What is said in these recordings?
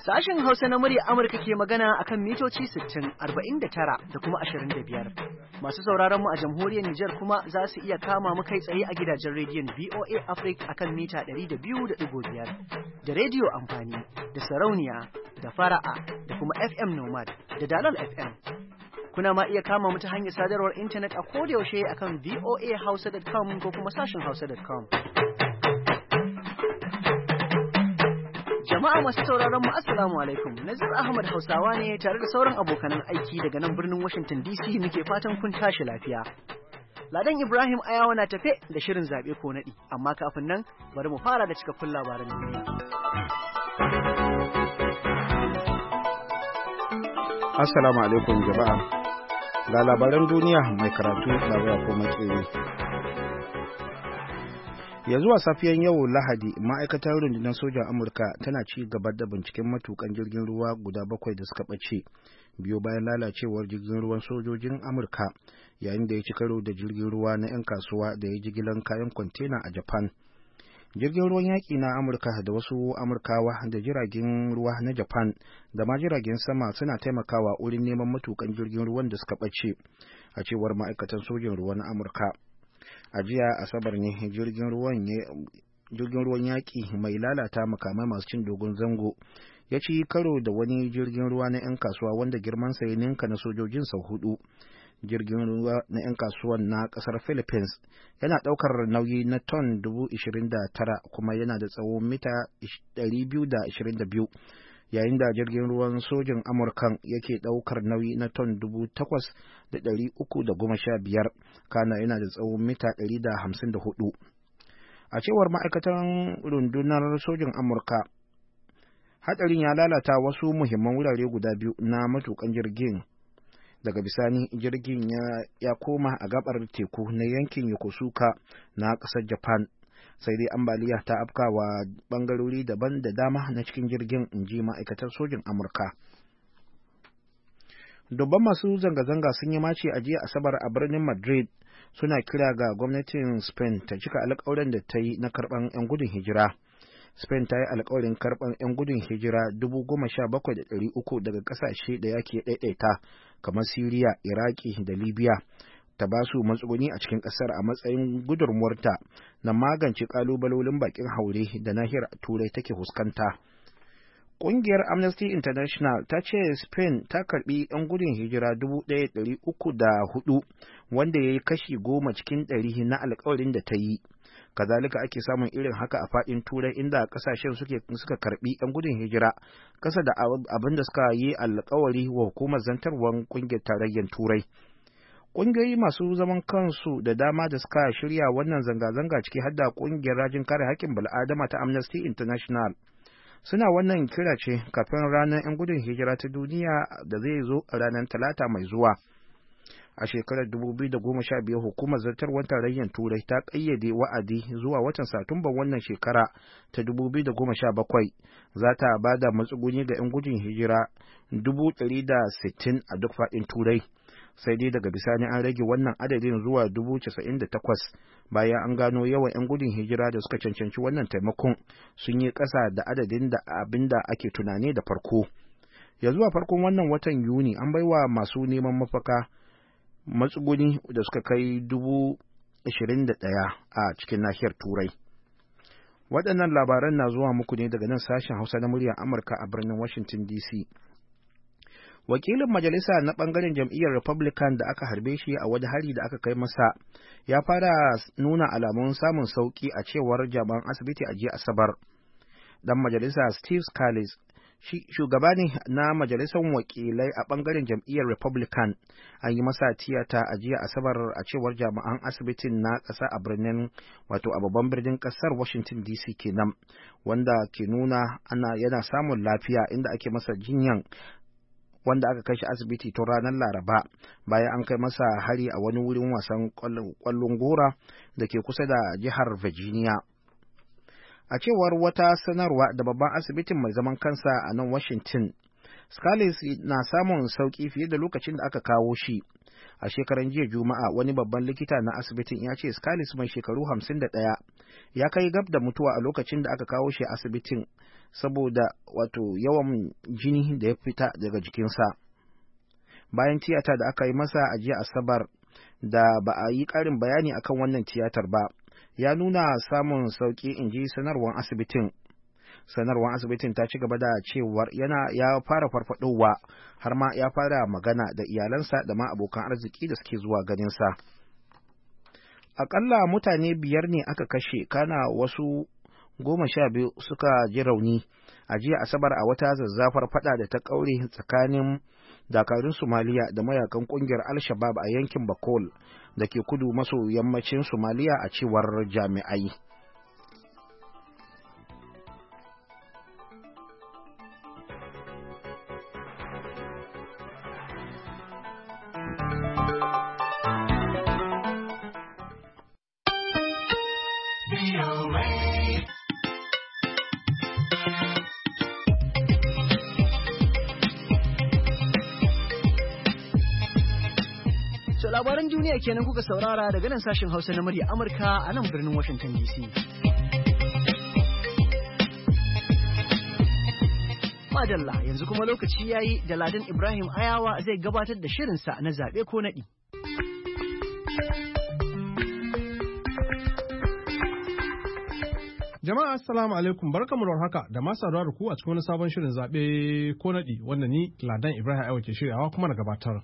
Sashen Hausa na murya Amurka ke magana akan mitoci 60, 49 da kuma 25. Masu sauraron mu a jamhuriyar Nijar kuma za su iya kama mu kai tsaye a gidajen rediyon VOA Africa akan mita 200.5 da rediyo amfani da sarauniya da fara'a da kuma FM Nomad da Dalal FM. Kuna ma iya kama mu ta hanyar sadarwar intanet a kodayaushe akan voahausa.com ko kuma sashen hausa.com. Jama'a masu sauraron mu assalamu alaikum. Nazir Ahmad Hausawa ne tare da sauran abokanan aiki daga nan birnin Washington DC muke fatan kun tashi lafiya. Ladan Ibrahim Ayawa na tafe da shirin zabe ko nadi, amma kafin nan bari mu fara da cikakkun labaran duniya. Assalamu alaikum jama'a. Ga labaran duniya mai karatu Baba ko Makeri. Ya zuwa safiyan yau Lahadi, ma'aikatar rundunar sojan Amurka tana ci gaba da binciken matukan jirgin ruwa guda 7 da suka ɓace biyo bayan lalacewar jirgin ruwan sojojin Amurka yayin da ya ci karo da jirgin ruwa na 'yan kasuwa da ya jigilan kayan kwantena a Japan. Jirgin ruwan yaƙi na Amurka da wasu Amurkawa da jiragen ruwa na Japan da ma jiragen sama suna taimakawa wurin neman matukan jirgin ruwan da suka ɓace, a cewar ma'aikatan sojin ruwa na Amurka. A jiya Asabar ne jirgin ruwan yaƙi mai lalata makamai masu cin dogon zango ya ci karo da wani jirgin ruwa na 'yan kasuwa wanda girmansa ya ninka na sojojin sau 4. Jirgin ruwa na 'yan kasuwan na ƙasar Philippines yana ɗaukar nauyi na ton 29,000 kuma yana da tsawo mita 222, yayin da jirgin ruwan sojin Amurkan yake ɗaukar nauyi na ton 8,315, kana yana da tsawon mita 154. A cewar ma'aikatan rundunar sojin Amurka, hadarin ya lalata wasu muhimman wurare guda 2 na matukan jirgin. Daga bisani jirgin ya koma a gabar teku na yankin Yokosuka na ƙasar Japan. Sai dai ambaliya ta afkawa bangarori daban da dama na cikin jirgin, inji ma'aikatar sojin Amurka. Dubban masu zanga-zanga sun yi maci a jiya Asabar a birnin Madrid, suna kira ga gwamnatin Spain ta cika alƙawarin da ta yi na karɓan 'yan gudun hijira. Spain ta yi alƙawarin karɓan 'yan gudun hijira 17,300 daga ƙasashe da yake ɗaiɗaita kamar Siriya, Iraki da Libya, ta ba su matsuguni a cikin ƙasar a matsayin gudunmuwarta na magance ƙalubalolin baƙin haure da nahiyar Turai take fuskanta. Ƙungiyar Amnesty International ta ce Spain ta karɓi 'yan gudun hijira 1,304, wanda ya yi kashi 10 cikin 100 na alƙawarin da ta yi. Kazalika ake samun irin haka a faɗin Turai, inda ƙasashen suka karɓi 'yan gudun hijira ƙasa da abin da suka yi alƙawari wa hukumar zantarwar ƙungiyar tarayyar Turai. Ƙungiyoyi masu zaman kansu da dama da suka shirya wannan zanga-zanga, ciki har da ƙungiyar rajin kare haƙƙin bil'adama ta Amnesty International, suna wannan kira ce kafin ranar 'yan gudun hijira ta duniya da zai zo a ranar Talata mai zuwa. A shekarar 2015 hukumar zartarwar tarayyar Turai ta ƙayyade wa'adi zuwa watan Satumban wannan shekara ta 2017 za ta ba da matsuguni ga 'yan gudun hijira 160,000 a duk faɗin Turai. Sai dai daga bisani an rage wannan adadin zuwa 98,000 bayan an gano yawan 'yan gudun hijira da suka cancanci wannan taimakon sun yi ƙasa da adadin da abin da ake tunani da farko. Ya zuwa farkon wannan watan Yuni an baiwa masu neman mafaka matsuguni da suka kai 21,000 a cikin nahiyar Turai. Waɗannan labaran na zuwa muku ne daga nan sashen Hausa na muryar Amurka a birnin Washington DC. Wakilin majalisa na ɓangaren jam'iyyar Republican da aka harbe shi a wani hari da aka kai masa ya fara nuna alamun samun sauƙi, a cewar jami'an asibiti a jiya Asabar. Dan majalisa Steve Scalise, shugaba ne na majalisar wakilai a ɓangaren jam'iyyar Republican, an yi masa tiyata a jiya Asabar, a cewar jami'an asibitin na ƙasa a birnin, wato a babban birnin ƙasar Washington DC kenan, wanda ke nuna yana samun lafiya, inda ake masa jinyan, wanda aka kai shi asibiti tun ranar Laraba bayan an kai masa hari a wani wurin wasan ƙwallon gora da ke kusa da jihar Virginia. A cewar wata sanarwa da babban asibitin mai zaman kansa a nan Washington, Scalise na samun sauki fiye da lokacin da aka kawo shi. A shekaran jiya Juma'a wani babban likita na asibitin ya ce Scalise mai shekaru 51 ya kai gab da mutuwa a lokacin da aka kawo shi asibitin saboda yawan jini da ya fita daga jikinsa. Bayan tiyata da aka yi masa a jiya Asabar da ba a yi ƙarin bayani akan wannan tiyatar ba, ya nuna samun sauki, in ji sanarwar asibitin. Sanarwar asibitin ta ci gaba da cewar ya fara farfadowa har ma ya fara magana da iyalansa da ma abokan arziki da suke zuwa ganinsa. Aƙalla mutane 5 ne aka kashe, kana wasu 12 suka ji rauni a jiya Asabar a wata zazzafar fada da ta kaure tsakanin dakarun Somaliya da mayakan kungiyar Al-Shabaab a yankin Bakol da ke kudu maso yammacin Somaliya, a cewar jami'ai. Labaran duniya kenan kuka saurara daga nan sashen Hausa na murya Amurka a nan birnin Washington DC. Madalla, yanzu kuma lokaci yayi da Ladan Ibrahim Ayawa zai gabatar da shirinsa na zaɓe ko naɗi. Jama'a assalamu alaikum, barkamu da haka da masu saduwa da ku a cikin wani sabon shirin zaɓe ko naɗi wanda ni Ladan Ibrahim Ayawa ke shiryawa kuma na gabatar.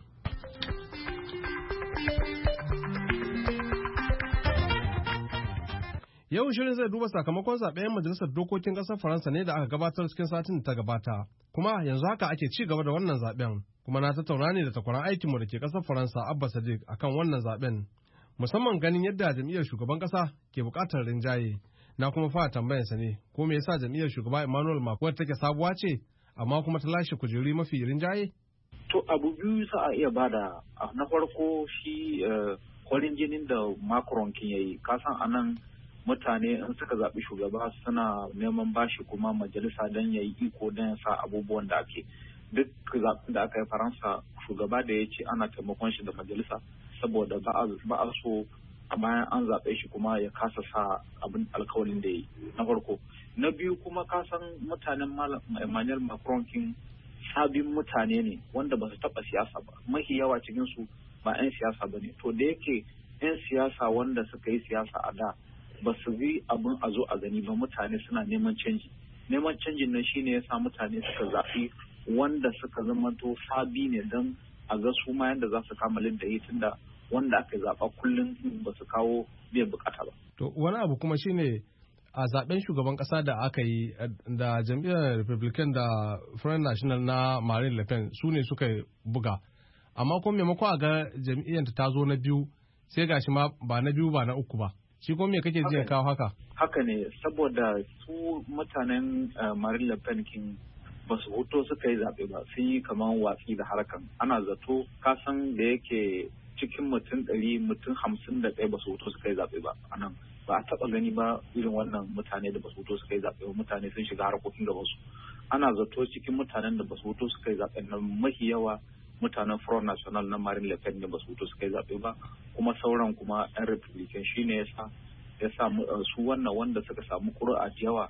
Yau shirin zai duba sakamakon zaɓen majalisar dokokin ƙasar Faransa ne da aka gabatar cikin satin da ta gabata. Kuma yanzu haka ake ci gaba da wannan zaɓen. Kuma na tattauna ne da takwaran aikinmu da ke ƙasar Faransa Abba Sadiq akan wannan zaɓen. Musamman ganin yadda jam'iyyar shugaban ƙasa ke buƙatar rinjaye. Na kuma fara tambayarsa ne ko me yasa jam'iyyar shugaba Emmanuel Macron take sabuwa ce amma kuma ta lashe kujeri mafi rinjaye? To abu biyu za a iya bada. Na farko shi kwarin jinin da Macron kin yayi. Kasan anan mutane in suka zaɓi shugaba suna neman bashi kuma majalisa don ya yi iko don ya sa abubuwan da ake. Duk zaɓen da aka yi Faransa shugaba da ya ce ana taimakon shi da majalisa saboda ba a so a bayan an zaɓe shi kuma ya kasa sa abin alkawalin da ya yi, na farko. Na biyu kuma kasan mutanen Emmanuel Macron kin sabin mutane ne wanda ba su taɓa siyasa ba. Mafi yawa cikinsu ba 'yan siyasa ba ne. To da yake 'yan siyasa wanda suka yi siyasa a da ba su bi abin a zo a gani ba, mutane suna neman canji. Neman canjin nan shine ya sa mutane suka zaɓi wanda suka zamanto sabi ne don a ga su ma yadda za su kama liddayi tunda wanda aka zaɓa kullum ba su kawo biyan bukata ba. To wani abu kuma shine a zaben shugaban ƙasa da aka yi da jam'iyyar Republican da Front National na Marine Le Pen su ne suka buga. Amma kuma maimakon a ga jam'iyyar ta zo na biyu sai gashi ma ba na biyu ba na uku ba. Shi kuma me kake ji ya kawo haka? Haka ne, saboda su mutanen Marine Le Pen kin ba su hoto suka yi zaɓe ba, sun yi kamar watsi da harkan. Ana zato kasan da yake cikin mutum 100 mutum 51 ba su hoto suka yi zaɓe ba a nan. Ba a taɓa gani ba irin wannan mutane da ba su hoto suka yi zaɓe ba, mutane sun shiga harkokin gaba su. Ana zato cikin mutanen da ba su hoto suka yi zaɓe nan mafi yawa mutanen Front National na Marine Le Pen ne ba su fito suka yi zaɓe ba, kuma sauran kuma 'yan Republican shi ne ya sa su wannan wanda suka samu ƙuri'a da yawa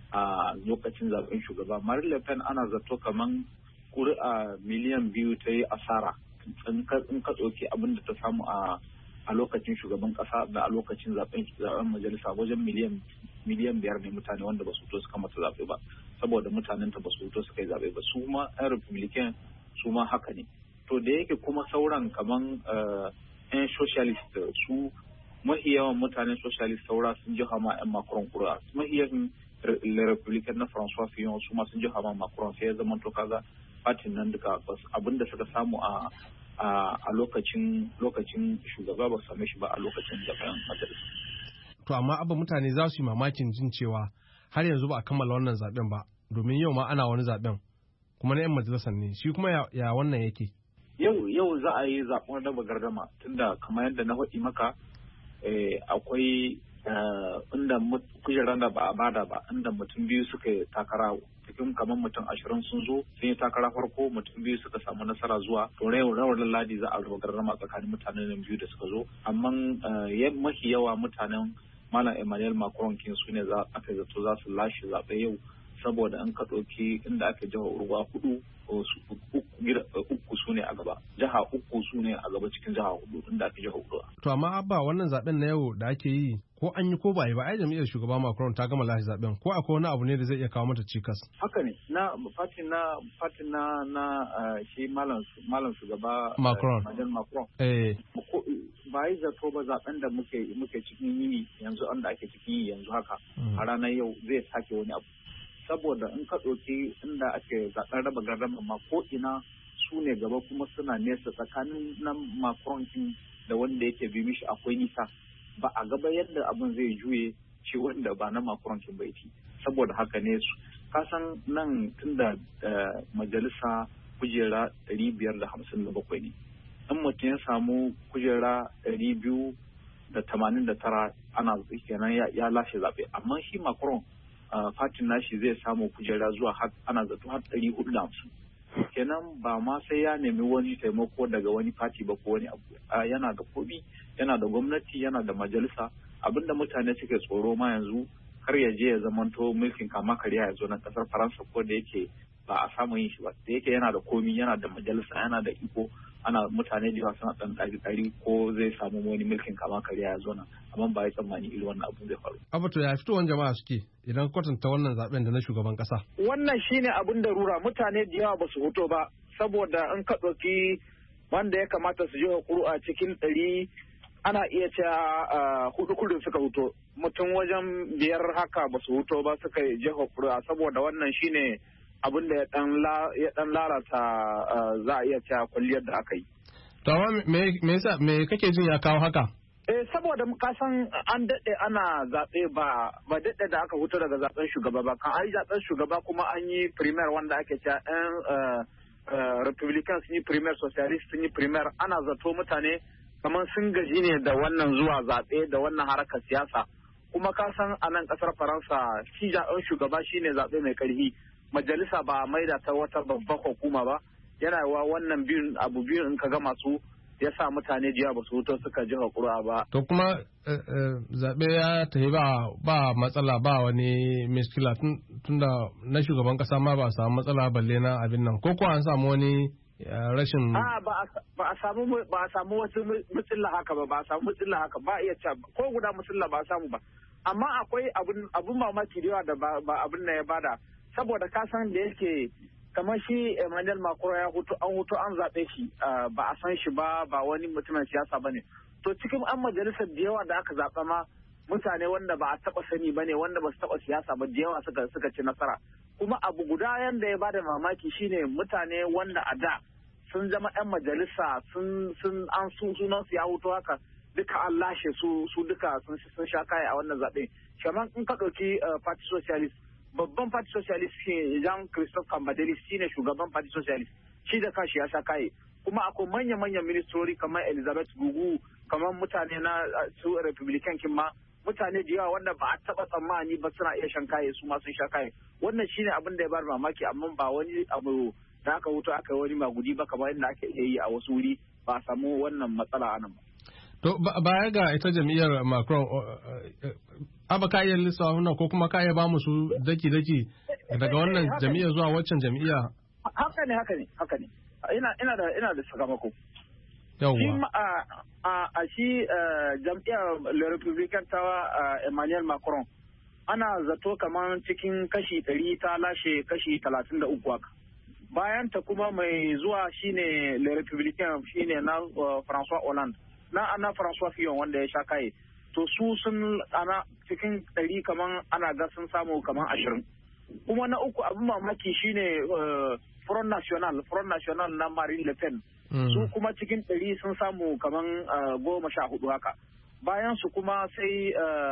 a lokacin zaɓen shugaba. Marine Le Pen ana zato kaman ƙuri'a miliyan 2 ta yi asara in ka ɗauki abin da ta samu a lokacin shugaban ƙasa da a lokacin zaɓen majalisa wajen miliyan 5 ne mutane wanda ba su fito suka mata zaɓe ba, saboda mutanen ta ba su fito suka yi zaɓe ba. Su ma 'yan Republican su ma haka ne. To da yake kuma sauran kaman 'yan socialist su mahi yawan mutanen socialist saura sun ji hama 'yan Macron kura, mahi yawan Republican na François Fillon su ma sun ji hama Macron, sai ya zama to kaga fatin nan duka abinda suka samu a lokacin shugaba ba same shi ba a lokacin zaben majalisa. To amma abin mutane za su yi mamakin jin cewa har yanzu ba a kammala wannan zaben ba, domin yau ma ana wani zaben kuma na 'yan majalisar ne, shi kuma ya wannan yake? Yau za a yi zaɓen raba gardama tunda kamar yadda na faɗi maka akwai inda kujerar da ba a bada ba, inda mutum biyu suka yi takara, cikin kamar mutum 20 sun zo sun yi takara farko, mutum biyu suka samu nasara zuwa to rawar ladi za a raba garrama tsakanin mutanen biyu da suka zo. Amma mafi yawa mutanen Malam Emmanuel Macron kin su ne aka zato za su lashe zaɓe yau, saboda an ka ɗauki inda aka jiha urwa 4 uku su ne a gaba, jiha 3 su ne a gaba cikin jiha 4 inda aka jiha urwa. To amma abba wannan zaben na yau da ake yi ko an yi ko ba yi ba, ai jam'iyyar shugaba Macron ta gama lashe zaben, ko akwai wani abu ne da zai iya kawo mata cikas? Haka ne, fatin na shi malam shugaba Macron. Ba yi zato ba zaben da muke cikin yini yanzu, wanda ake cikin yi yanzu haka a ranar yau zai sake wani abu, saboda in ka ɗauki inda ake zaɓen raba gardama ma ko ina su ne gaba, kuma suna nesa tsakanin nan Macron da wanda yake bi mishi akwai nisa, ba a gaba yadda abin zai juye shi wanda ba na Macron bai ci. Saboda haka ne kasan nan tunda majalisa kujera 557 ne, in mutum ya samu kujera 289 ana kenan ya lashe zaɓe. Amma shi Macron fatin nashi zai samu kujera zuwa ana zato har 450, kenan ba ma sai ya nemi wani taimako daga wani fati ba ko wani abu. Yana da komi, yana da gwamnati, yana da majalisa. Abinda mutane suke tsoro ma yanzu kar ya je ya zamanto mulkin kama karya ya zo na kasar Faransa, ko da yake ba a samu yin shi ba, da yake yana da komi, yana da majalisa, yana da iko, ana mutane da yawa suna ɗan ɗari ko zai samu wani mulkin kama karya ya zo nan, amma ba ya tsammani irin wannan abu zai faru. Abu to ya fitowar jama'a suke idan kwatanta wannan zaben da na shugaban kasa? Wannan shine abin da rura, mutane da yawa ba su hoto ba, saboda in ka ɗauki wanda ya kamata su je a cikin 100 ana iya cewa 4 kudu suka huto, mutum wajen 5 haka ba su huto ba suka je ƙuri'a, saboda wannan shine abin da ya dan lalata za a iya cewa kwalliyar da aka yi. To amma me kake jin ya kawo haka? Saboda kasan an daɗe ana zaɓe ba daɗe da aka huto daga zaɓen shugaba ba, kan an yi zaɓen shugaba kuma an yi primaire wanda ake cewa ɗan Republican sun yi primaire, Socialist sun yi primaire, ana zato mutane kamar sun gaji ne da wannan zuwa zaɓe da wannan harkar siyasa. Kuma kasan a nan ƙasar Faransa shi zaɓen shugaba shine zaɓe mai ƙarfi. Majalisa ba a maida ta wata babbar hukuma ba, yana wa wannan abu biyun in ka ga masu ya sa mutane jiya ba su hutu suka ji haƙura ba. To kuma zaɓe ya tafi ba matsala, ba wani miskila tunda na shugaban ƙasa ma ba a samu matsala balle na abin nan, ko an samu wani rashin ba a samu wasu mutsilla haka ba a samu mutsilla haka ba iya cewa ko guda mutsilla ba a samu ba, amma akwai abun mamaki da yawa da ba abin da ya bada, saboda ka san da yake kamar shi Emmanuel Macron ya hutu an zaɓe shi ba a san shi ba wani mutumin siyasa ba ne. To cikin an majalisar da yawa da aka zaɓa ma mutane wanda ba a taɓa sani ba ne, wanda ba su taɓa siyasa ba da yawa suka ci nasara. Kuma abu guda yanda ya bada mamaki shine mutane wanda a da sun zama 'yan majalisa sun sunan su ya hutu haka duka an lashe su duka sun sha kaya a wannan zaɓe. Shaman in ka ɗauki Party Socialist, babban Party Socialist ke Jean-Christophe Cambadélis shine shugaban Party Socialist, shi da kashi ya sha kaye. Kuma akwai manya-manyan ministrori kamar Elizabeth Gugu, kamar mutane na su Republican ma, mutane da yawa wanda ba a taɓa tsammani ba suna iya shan kaye, su ma sun sha kaye. Wannan shine abin da ya bar mamaki, amma ba wani abu da aka wuto aka yi wani magudi ba kamar yadda ake iya yi a wasu wuri, ba a samu wannan matsala a nan ba. To baya ga ita jam'iyyar Macron, aba ka iya lissafa ko kuma ka iya ba mu su daki-daki daga wannan jam'iyyar zuwa waccan jam'iyya? Haka ne. Ina da sakamako. Yawwa. Shi jam'iyyar Le Republican ta Emmanuel Macron ana zato kamar cikin kashi 100 ta lashe kashi 33 haka. Bayan ta kuma mai zuwa shine Le Republican shine na François Hollande. Na François Fillon wanda ya sha kaye. To su sun ana cikin 100 kaman ana ga sun samu kaman 20. Kuma na uku abin mamaki shine Front National na Marine Le Pen. Su kuma cikin 100 sun samu kaman 14 haka. Bayan su kuma sai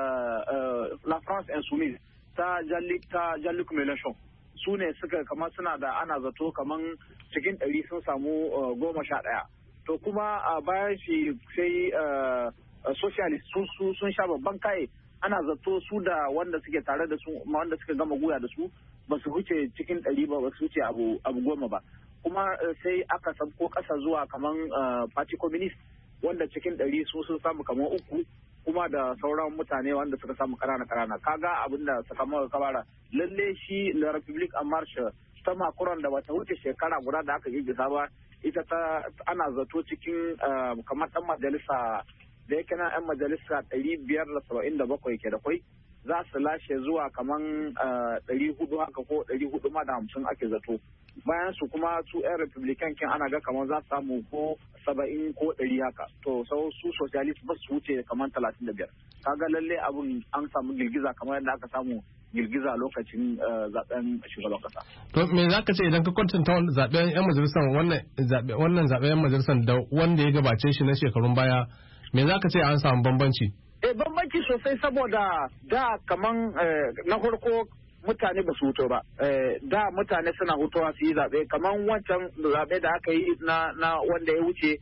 La France Insoumise ta Jean-Luc Mélenchon. Su ne suka kama suna da ana zato kaman cikin 100 sun samu 11. To kuma bayan shi sai socialist su sun sha babban kai. Ana zato su da wanda suke tare da su wanda suka gama guya da su ba su huce cikin 100 ba su huce abu 10 ba. Kuma sai aka sabko kasa zuwa kaman party communist wanda cikin 100 su sun samu kaman 3 kuma da sauran mutane wanda suka samu ƙanana kaga abin da sakamakon kabara lalle shi la republic en marche ta Macron da bata wuce shekara guda da aka girgiza ba ita ta ana zato cikin kamar dan majalisa da yake na 'yan majalisa 577 ke da kwai za su lashe zuwa kaman 400 haka ko 450 ake zato bayan su kuma su 'yan republican kin ana ga kaman za su samu ko 70 ko 100 haka to su socialist ba su wuce kaman 35 kaga lalle abun an samu girgiza kamar yadda aka samu girgiza lokacin zaben shugaban kasa. To me za ka ce idan ka kwatanta zaben 'yan majalisar wannan zaben 'yan majalisar da wanda ya gabace shi na shekarun baya me za ka ce an samu bambanci? Bambanci sosai saboda da kaman na farko mutane ba su huto ba da mutane suna hutowa su yi zaɓe kamar wancan zaɓe da aka yi na wanda ya wuce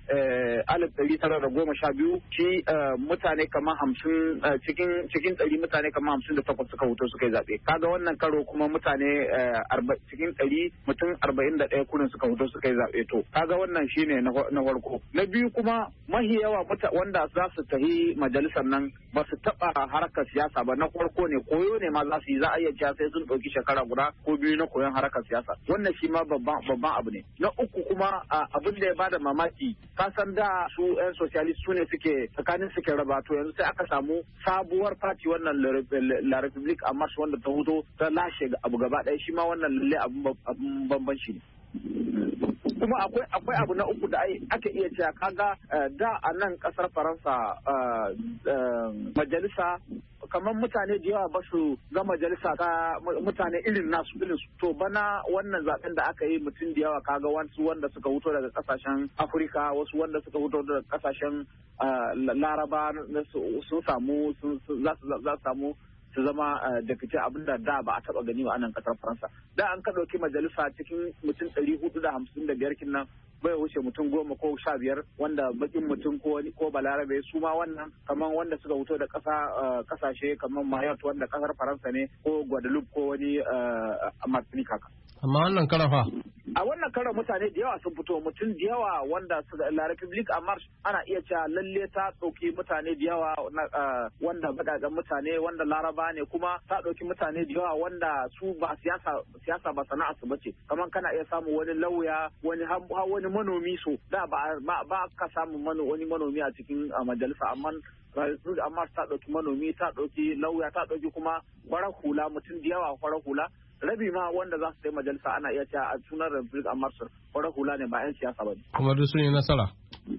1912 shi mutane kamar 50 cikin 100 mutane kamar 58 suka huto suka yi zaɓe kaga wannan karo kuma mutane cikin 100 mutum 41 kurin suka huto suka yi zaɓe to kaga wannan shine na farko na biyu kuma mahi yawa wanda za su tafi majalisar nan ba su taɓa harkar siyasa ba na farko ne koyo ne ma za su yi za a iya cewa sai sun ɗauki shekara guda ko biyu na koyon harkar siyasa wannan shi ma babban abu ne na uku kuma abin da ya bada mamaki ka san da su yan socialist su ne suke raba to yanzu sai aka samu sabuwar party wannan la republique en marche wanda ta huto ta lashe abu gaba ɗaya shi ma wannan lalle abun bambanci ne kuma akwai abu na uku da ake iya cewa kaga da a nan kasar Faransa majalisa kamar mutane da yawa ba su ga majalisa ta mutane irin su to bana wannan zaben da aka yi mutum da yawa kaga wasu wanda suka huto daga kasashen Afirka wasu wanda suka huto daga kasashen Laraba sun samu za su samu su zama da fice abin da ba a taba gani ba a nan kasar Faransa da an ka dauki majalisa cikin mutum 455 kinnan bai wuce mutum 10 ko 15 wanda bakin mutum ko balarabe su ma wannan kaman wanda suka fito da kasashe kaman Mayotte wanda kasar Faransa ne ko Guadeloupe ko wani Martinique haka amma wannan karafa a wannan karan mutane da yawa sun fito mutum da yawa wanda la republique en marche ana iya cewa lalle ta ɗauki mutane da yawa wanda badadan mutane wanda laraba ne kuma ta ɗauki mutane da yawa wanda su ba siyasa ba sana'a su bace kamar kana iya samu wani lauya wani manomi so da ba ka samu wani manomi a cikin majalisa amma ta ɗauki manomi ta ɗauki lauya ta ɗauki kuma farar hula mutum da yawa farar hula rabi ma wanda za su yi majalisa ana iya cewa a sunan republic a marsar farar hula ne ba 'yan siyasa ba ne. Kuma duk sun yi nasara?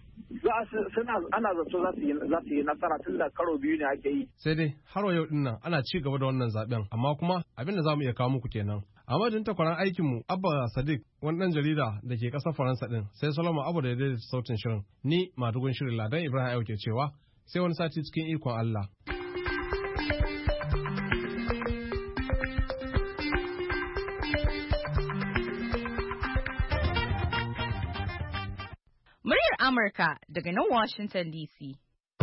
Ana zato za su yi nasara tun da karo biyu ne ake yi. Sai dai har yau din nan ana ci gaba da wannan zaben amma kuma abin da za mu iya kawo muku kenan. A madadin takwaran aikinmu Abba Sadiq wani ɗan jarida da ke ƙasar Faransa ɗin sai Solomon Abu da ya daidaita sautin shirin ni madugun shirin Ladan Ibrahim Ayo ke cewa sai wani sati cikin ikon Allah. Muryar Amurka daga nan Washington DC.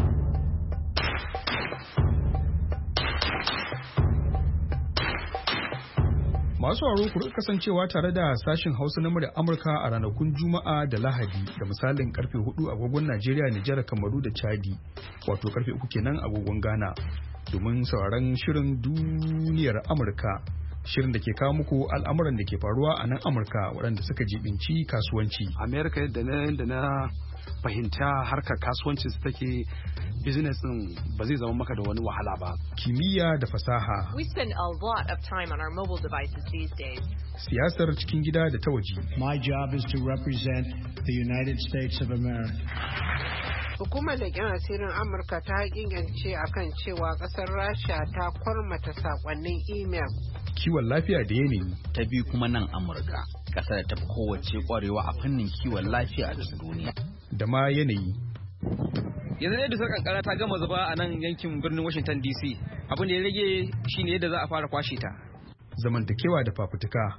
Masu sauraro ku kasancewa tare da sashin Hausa na muryar Amurka a ranakun Juma'a da Lahadi da misalin karfe 4 agogon Najeriya, Nijar, Kamaru da Chadi, wato karfe 3 kenan agogon Ghana, domin sauraron shirin duniyar Amurka. Shirin da ke kawo muku al'amuran da ke faruwa a nan Amurka waɗanda suka jibinci kasuwanci. Amerika da na fahimta harkar kasuwancin su take business din ba zai zama maka da wani wahala ba. Kimiyya da fasaha. We spend a lot of time on our mobile devices these days. Siyasar cikin gida da ta waje. My job is to represent the United States of America. Hukumar leƙen asirin Amurka ta hakikance akan cewa ƙasar Rasha ta kwarmata sakonnin email. Kiwon lafiya da yanayi. Ta biyu kuma nan Amurka, ƙasar da ta fi kowace ƙwarewa a fannin kiwon lafiya a cikin duniya. Da ma yanayi. Yanzu ne dusar kankara ta gama zuba a nan yankin birnin Washington DC. Abin da ya rage shine yadda za a fara kwashe ta. Zamantakewa da fafutuka.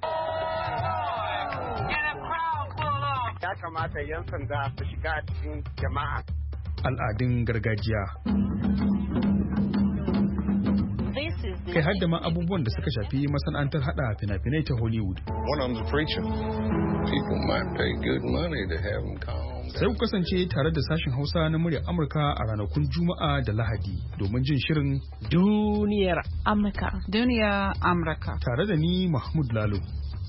Ya kamata 'yan sanda su shiga cikin jama'a al'adun gargajiya. Kai har da ma abubuwan da suka shafi masana'antar hada fina-finai ta Hollywood. Sai ku kasance tare da sashen Hausa na muryar Amurka a ranakun Juma'a da Lahadi domin jin shirin Duniyar Amurka. Duniyar Amurka. Tare da ni Mahmud Lalo.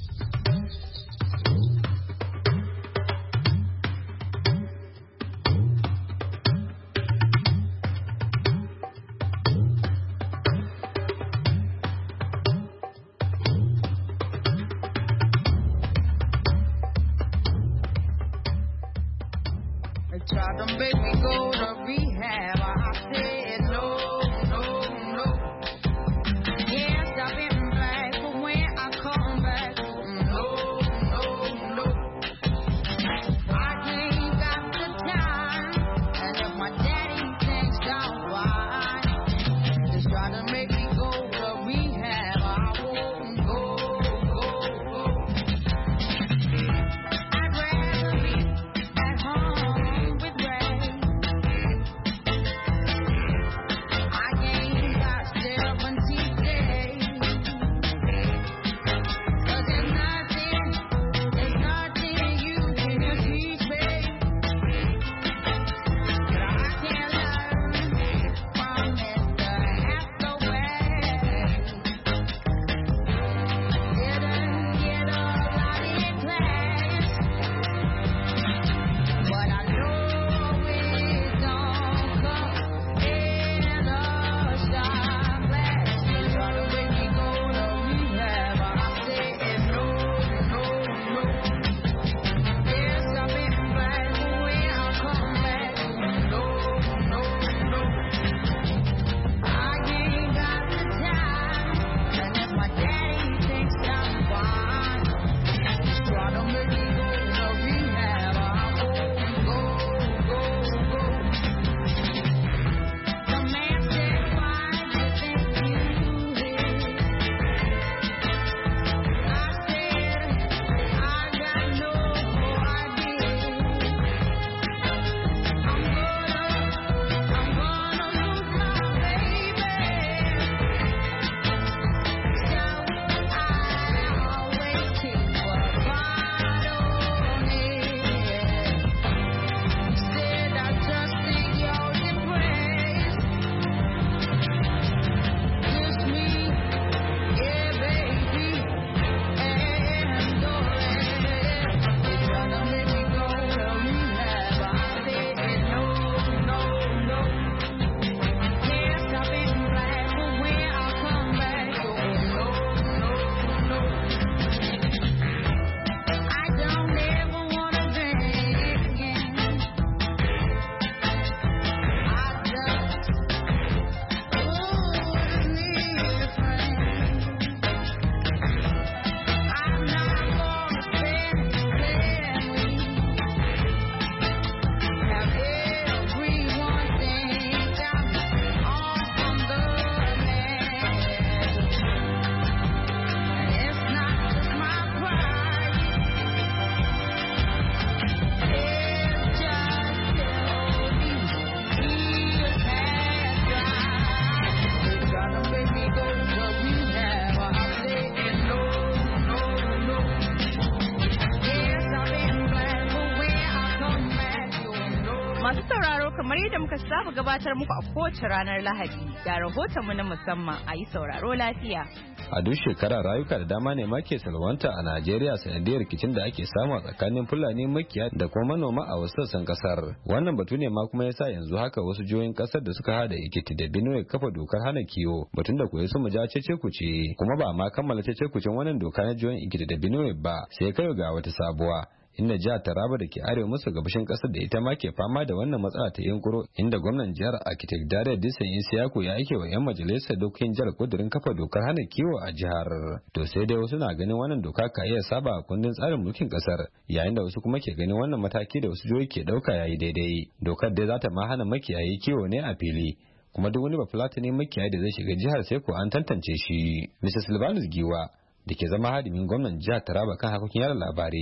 Masu sauraro kamar yadda muka saba gabatar muku a kowace ranar Lahadi ga rahotonmu na musamman a yi sauraro lafiya. A duk shekara rayuka da dama ne ma ke salwanta a Najeriya sanadiyar rikicin da ake samu a tsakanin Fulani makiya da kuma manoma a wasu sassan kasar. Wannan batu ne ma kuma yasa yanzu haka wasu jihohin kasar da suka hada Ekiti da Benue kafa dokar hana kiwo, batun da koyi su mu ja cece kuce, kuma ba ma kammala cece kucen wannan doka na jihohin Ekiti da Benue ba sai kai ga wata sabuwa. Inda jihar Taraba da ke arewa maso gabashin kasar da ita ma ke fama da wannan matsala ta yankuro, inda gwamnan jihar Architect Dare Disan Isiyaku ya aike wa 'yan majalisar dokokin jihar kudirin kafa dokar hana kiwo a jihar. To sai dai wasu na ganin wannan doka ka iya saba a kundin tsarin mulkin kasar, yayin da wasu kuma ke ganin wannan mataki da wasu jihohi ke dauka yayi daidai. Dokar dai za ta ma hana makiyayi kiwo ne a fili, kuma duk wani bafulatani makiyayi da zai shiga jihar sai ko an tantance shi. Mr. Silvanus Giwa da ke zama hadimin gwamnan jihar Taraba kan harkokin yada labarai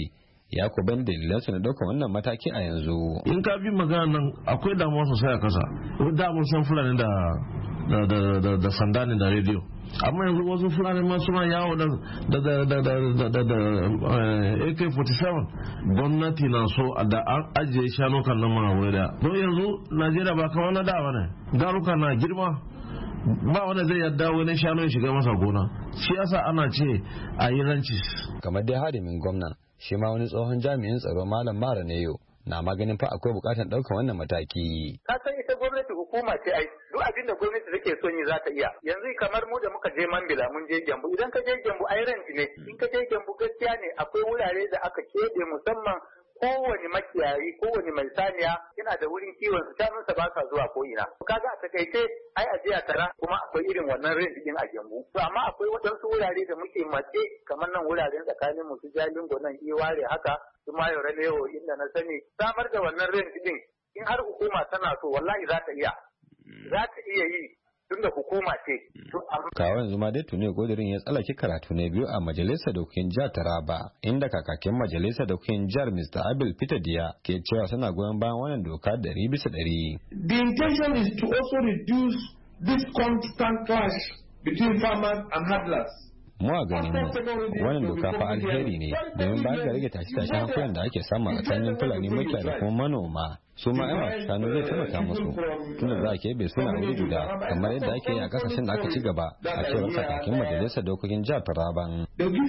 ya ku bayyana dalilansu na ɗaukar wannan mataki a yanzu. In ka bi magana nan akwai damuwa sosai a kasa. Da mun san Fulani da sanda ne da rediyo. Amma yanzu wasu Fulani ma suna yawo da AK-47. Gwamnati na so da an ajiye shanu kan nan ma wuri da. Don yanzu Najeriya ba kamar na da ba ne. Garuka na girma. Ba wanda zai yarda wani shanu ya shiga masa gona. Shi yasa ana ce a yi ranci. Kamar dai hadimin gwamnan, shi ma wani tsohon jami'in tsaro Malam Mara ne yau. Na maganin fa akwai bukatar ɗaukar wannan mataki. Ka san ita gwamnati hukuma ce ai duk abin da gwamnati take son yi za ta iya. Yanzu kamar mu da muka je Mambila mun je Gembu, idan ka je Gembu ai rent ne. In ka je Gembu gaskiya ne akwai wurare da aka keɓe musamman kowane makiyayi kowane mai saniya yana da wurin kiwon su shanunsa ba sa zuwa ko ina. Kaga a takaice ai a jiya tara kuma akwai irin wannan rent din a Gembu. To amma akwai waɗansu wurare da muke matse kamar nan wuraren tsakanin mu su Jalingo nan Iware haka su Mayo Ranewo inda na sani samar da wannan rent din in har hukuma tana so wallahi za ta iya yi tunda hukuma ce. Kawo yanzu ma dai tuni godirin ya tsallake karatu na biyu a majalisar dokokin jihar Taraba inda kakakin majalisar dokokin jihar Mr. Abel Peter Diya ke cewa suna goyon bayan wannan doka 100%. The intention is to also reduce this constant clash between farmers and hustlers. Mu a ganin mu wannan doka fa alheri ne domin ba ga rage tashi hankulan da ake samu a tsakanin Fulani makiyaya da kuma manoma. Su ma yan shanu zai taimaka musu tunda za a keɓe suna wuri guda kamar yadda ake yi a kasashen da aka ci gaba a cewar kakakin majalisar dokokin jihar Taraban.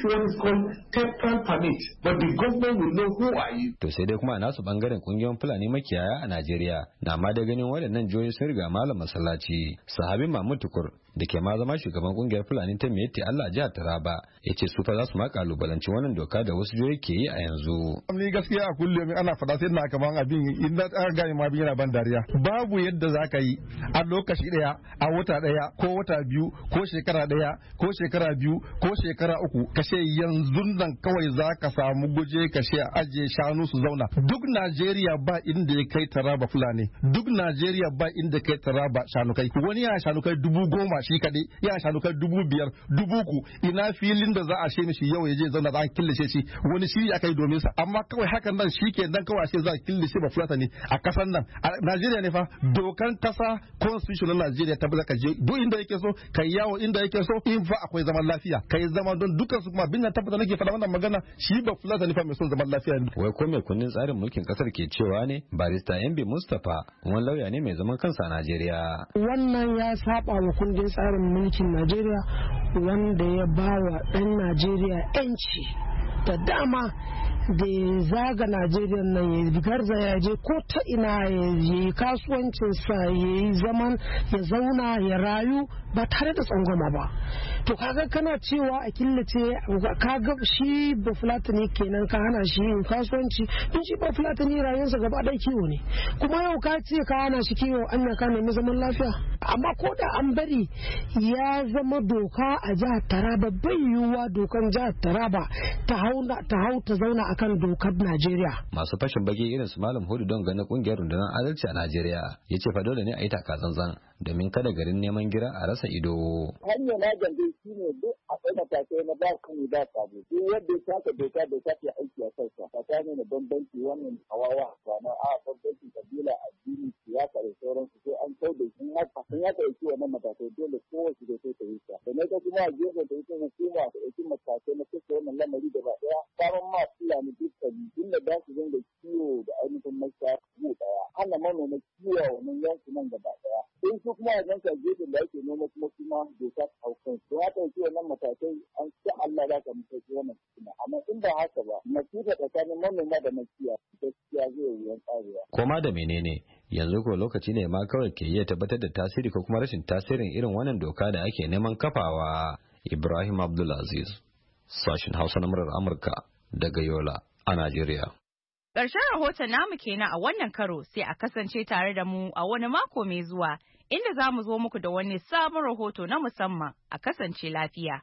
To sai dai kuma a nasu bangaren kungiyoyin Fulani makiyaya a Najeriya na ma da ganin waɗannan jihohi sun riga malam masallaci. Sahabi Mahmud Tukur da ke ma zama shugaban kungiyar Fulani ta Miyetti Allah jihar Taraba ya ce su fa za su ma kalubalanci wannan doka da wasu jihohi ke yi a yanzu. Ni gaskiya a kullum ana faɗa sai na kaman abin inda an gane ma yana ban dariya babu yadda za ka yi a lokaci daya a wata daya ko wata biyu ko shekara daya ko shekara biyu ko shekara uku kashe yanzu nan kawai za ka samu guje kashe a ajiye shanu su zauna. Duk Najeriya ba inda ya kai Taraba Fulani, duk Najeriya ba inda kai Taraba shanukai. Wani ya shanukai 10,000 shi kadai, ya shanukai 5,000 2,000. Ina filin da za a she mishi yau ya je zauna da an killace shi wani shiri aka yi domin sa, amma kawai hakan nan shi ke nan kawai sai za a killace ba Fulani a kasan nan. A Najeriya ne fa dokan kasa constitution na Najeriya ta bada ka je duk inda yake so kai yawo inda yake so in fa akwai zaman lafiya kai zama don dukkan su kuma bin nan tabbata nake faɗa wannan magana shi ba Fulani fa mai son zaman lafiya ne. Wai ko mai kundin tsarin mulkin kasar ke cewa ne barista MB Mustapha wani lauya ne mai zaman kansa a Najeriya. Wannan ya saba wa kundin tsarin mulkin Najeriya wanda ya ba wa ɗan Najeriya 'yanci da dama da ya zaga Najeriya nan ya garza ya je ko ta ina ya yi kasuwancinsa ya yi zaman ya zauna ya rayu ba tare da tsangwama ba. To kaga kana cewa a killace kaga shi ba Fulatani kenan ka hana shi yin kasuwanci in shi ba Fulatani rayuwarsa gaba ɗaya kiwo ne kuma yau ka ce ka hana shi kiwo an ka nemi zaman lafiya amma ko da an bari ya zama doka a jihar Taraba bai yiwuwa dokan jihar Taraba ta hau ta zauna a kan dokar Najeriya. Masu fashin baki irin su Malam Hudu don ganin kungiyar rundunar adalci a Najeriya ya ce fa dole ne a yi taka tsantsan domin kada garin neman gira a rasa ido. Hanyar na gambe shi ne duk akwai matakai na ba kani ba sabo. Duk wanda ya taka doka ke aiki a kansa. Tsakanin da bambanci wannan hawawa sana a bambanci kabila addini siyasa da sauransu sai an kau da shi haka. Sun ya ɗauki wannan matakai dole kowace da sai ta yi sa. Da na ga kuma a gefen da ita hukuma da ɗauki matakai na kusa wannan lamari gaba ɗaya. Sabon ma Fulani dukkan inda za su dinga kiwo da ainihin masa ko daya hana manoma kiwo wannan yankunan gaba daya sai su kuma a nan gefen da ake noma kuma doka ta haukan to ya ɗauki wannan matakai an ci Allah za ka mutu wannan kuma amma in ba haka ba masifa tsakanin manoma da makiya gaskiya zai wuyan tsarewa. Koma da menene yanzu ko lokaci ne ma kawai ke iya tabbatar da tasiri ko kuma rashin tasirin irin wannan doka da ake neman kafawa. Ibrahim Abdulaziz, sashin Hausa na murar Amurka daga Yola a Najeriya. Ƙarshen rahoton namu kenan a wannan karo sai a kasance tare da mu a wani mako mai zuwa inda za mu zo muku da wani sabon rahoto na musamman a kasance lafiya.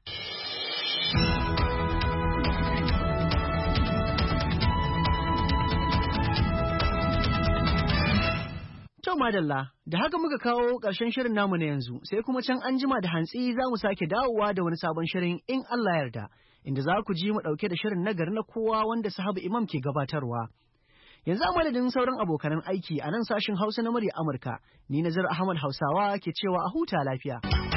To madalla, da haka muka kawo ƙarshen shirin namu na yanzu, sai kuma can an jima da hantsi za mu sake dawowa da wani sabon shirin in Allah yarda. inda za ku ji mu ɗauke da shirin nagari na kowa wanda Sahabu Imam ke gabatarwa. Yanzu a madadin sauran abokanan aiki a nan sashin Hausa na murya Amurka, ni Nazir Ahmad Hausawa ke cewa a huta lafiya.